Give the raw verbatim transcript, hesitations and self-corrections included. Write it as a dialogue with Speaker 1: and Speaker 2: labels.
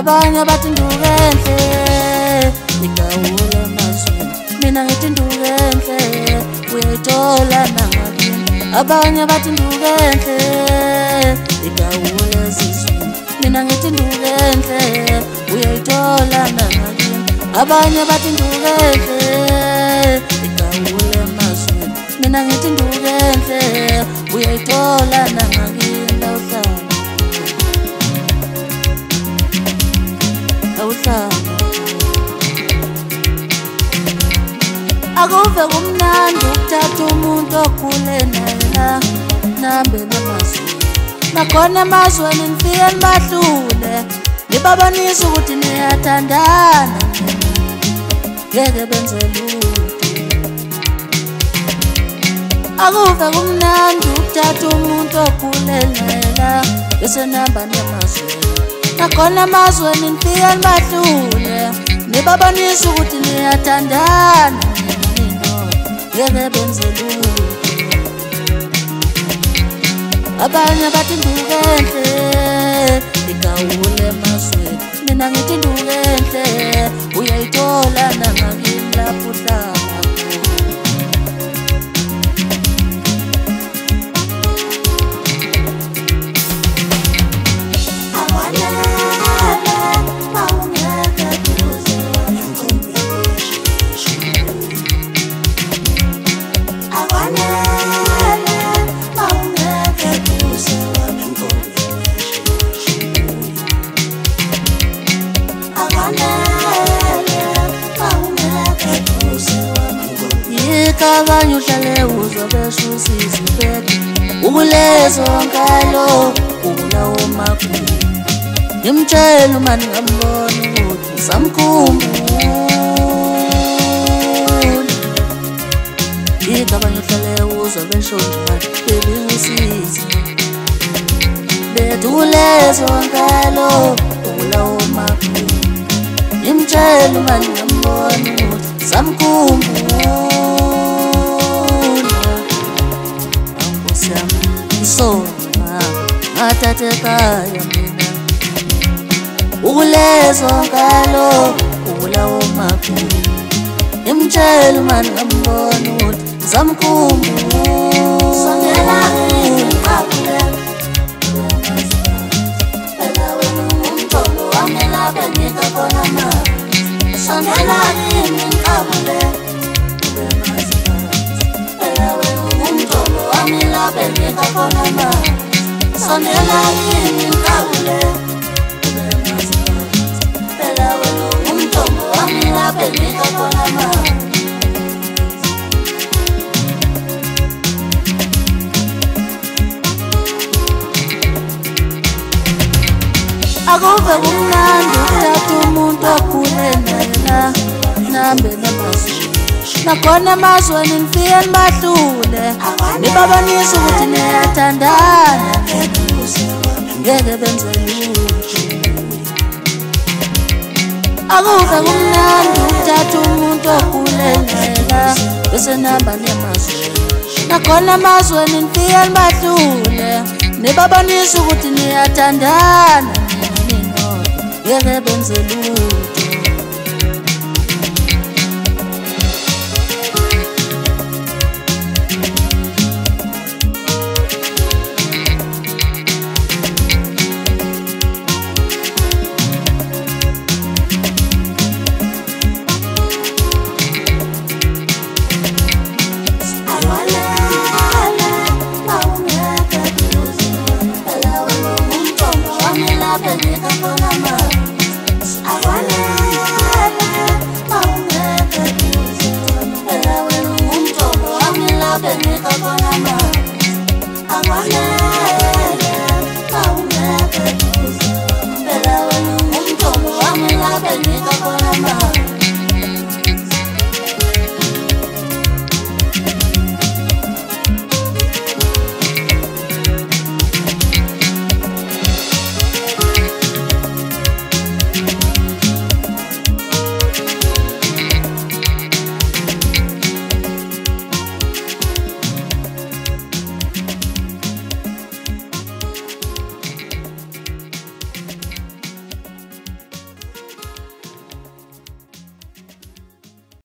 Speaker 1: abanye bathi ndukenhle igawule emazweni mina ngithi ndukenhle uyayithola nangakini abanye bathi ndukenhle igawule ezizweni mina ngithi ndukenhle uyayithola nangakini abanye bathi ndukenhle igawule emazweni mina ngithi ndukenhle uyayithola nangakini lawuhlala lawuhlala akuve kumnandi ukuthatha umuntu okhule naye la nambe namazweni nakhona emazweni nifike nibahlule nibabonisa ukuthi niyathandana ngeke benze lutho akuve kumnandi ukuthatha umuntu okhule naye la bese nihamba namazweni nakhona emazweni nifike nibahlule nibabonisa ukuthi niyathandana ngeke benze lutho abanye bathi ndukenhle igawule emazweni mina ngithi ndukenhle uyayithola nangakini lapho uhlala abanye uhlale uzobesha usiziphethe ukulezo nkalo ukulawo makhulu ngimtshela uma ningambona ukuthi samkhumbula abanye uhlale uzobesha njalo baby usizi bethu kulezo nkalo ukulawo makhulu ngimtshela uma ningambona ukuthi samkhumbula so ngatateka mina ukulezo nkalo ukulawo makhulu ngimtshela uma ngambona ukuthi samkhumbula sondela ngikabule phela wena umthombo wami lapha ngikabona manje sondela ngikabule Bendita con amar, son el alguien incable. Pero bueno, un tomo a mí la bendita con amar. Akuve kumnandi ukuthatha umuntu okhule naye la nambe namazweni nakhona emazweni nifike nibahlule nibabonisa ukuthi niyathandana ngeke benze lutho akuve kumnandi ukuthatha umuntu okhule naye la bese nihamba namazweni nakhona emazweni nifike nibahlule nibabonisa ukuthi niyathandana ngeke benze lutho Bella,